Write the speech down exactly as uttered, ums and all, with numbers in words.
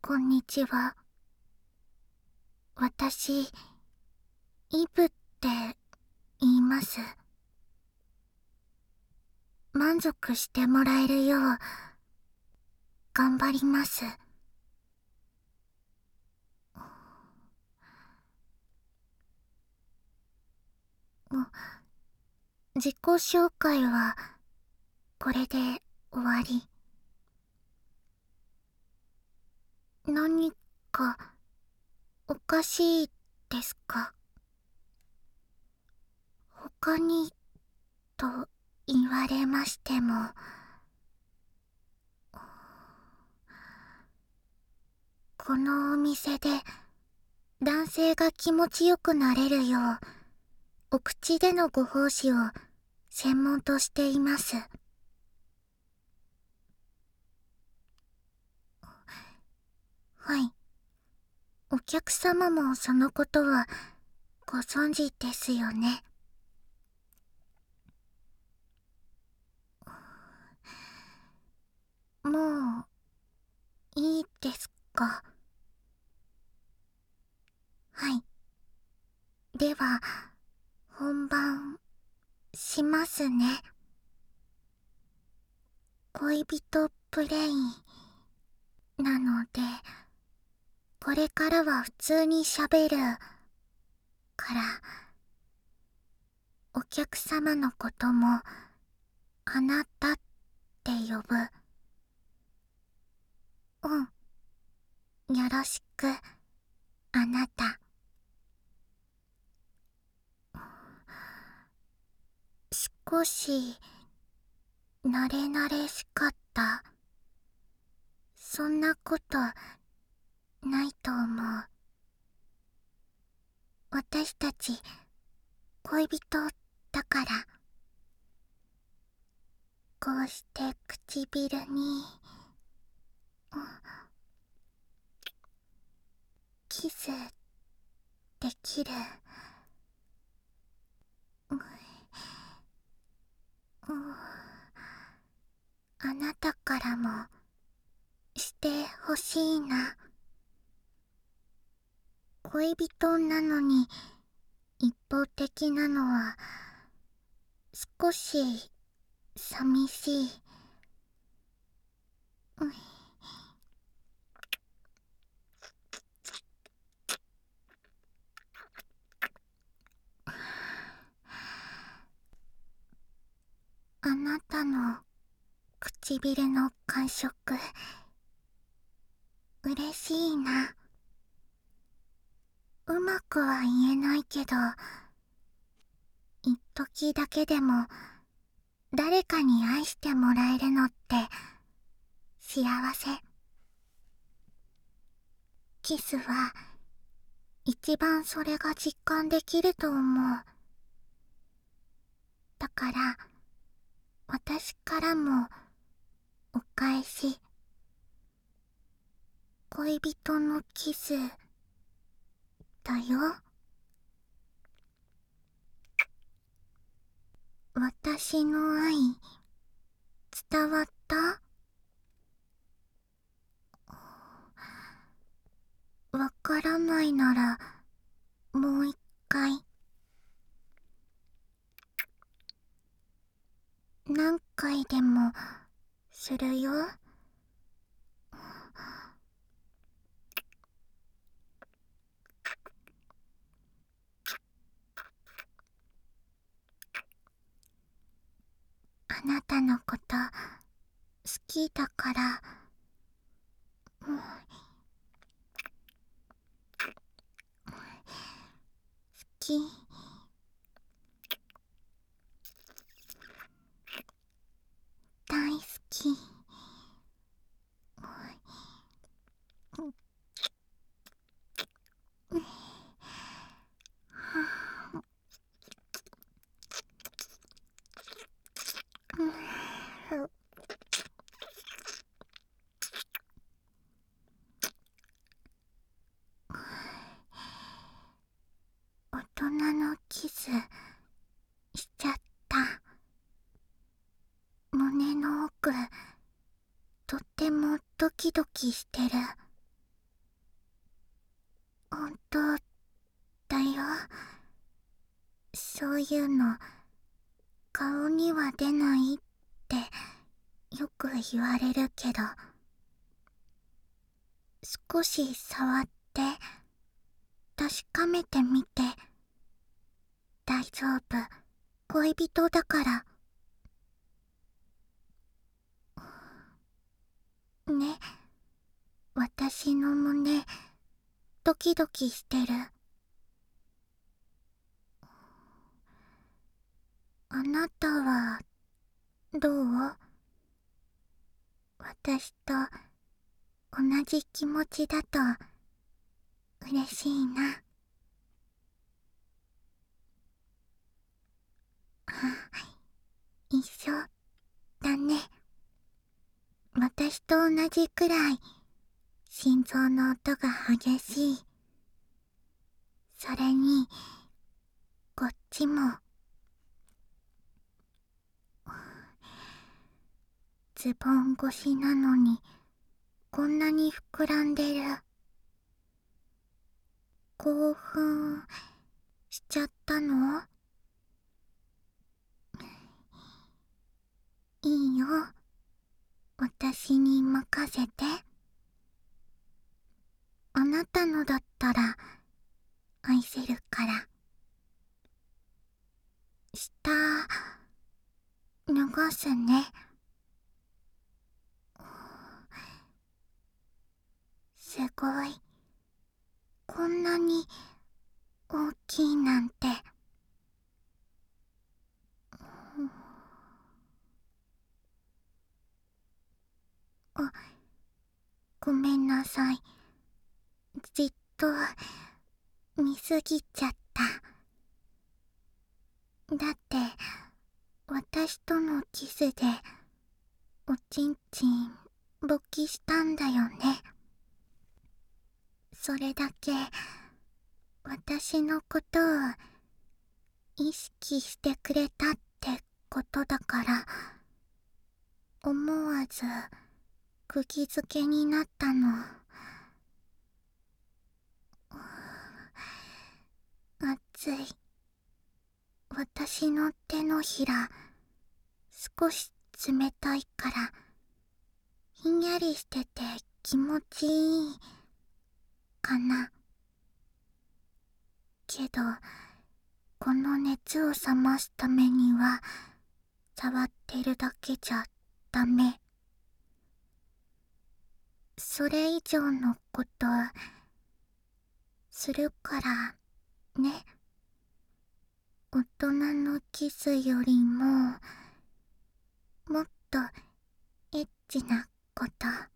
こんにちは。私、イブって言います。満足してもらえるよう、頑張ります。自己紹介は、これで終わり。何か、おかしいですか？他に、と言われましても、このお店で、男性が気持ちよくなれるよう、お口でのご奉仕を専門としています。はい。お客様もそのことはご存知ですよね。もう、いいですか？はい。では、本番、しますね。恋人プレイなので、これからは普通に喋るから、お客様のことも、あなたって呼ぶ。うん。よろしく、あなた。少し、慣れ慣れしかった。そんなこと、ないと思う。私たち、恋人だから。こうして唇に、キス、できる。あなたからも、してほしいな。恋人なのに、一方的なのは、少し、寂しい。あなたの唇の感触、嬉しいな。うまくは言えないけど、一時だけでも誰かに愛してもらえるのって幸せ。キスは一番それが実感できると思う。だから私からもお返し。恋人のキスだよ。私の愛伝わった？わからないならもう一回。何回でもするよ。あなたのこと好きだから。うん、好き。大好き。大人のキスしちゃった。胸の奥とってもドキドキしてる。 人だよ。そういうの顔には出ないってよく言われるけど、少し触って確かめてみて。大丈夫、恋人だから。ね、私の胸ドキドキしてる。あなたはどう？私と同じ気持ちだと嬉しいな。一緒だね。私と同じくらい心臓の音が激しい。それにこっちも。ズボン越しなのにこんなに膨らんでる。興奮しちゃったの？いいよ、私に任せて。あなたのだったら愛せるから。下脱がすね。すごい、こんなに大きいなんて。あ、ごめんなさい。じっと見すぎちゃった。だって私とのキスでおちんちん勃起したんだよね。それだけ私のことを意識してくれたってことだから、思わず釘付けになったの。熱い。私の手のひら少し冷たいからひんやりしてて気持ちいいかな。けどこの熱を冷ますためには触ってるだけじゃダメ。それ以上のことするからね。大人のキスよりももっとエッチなこと。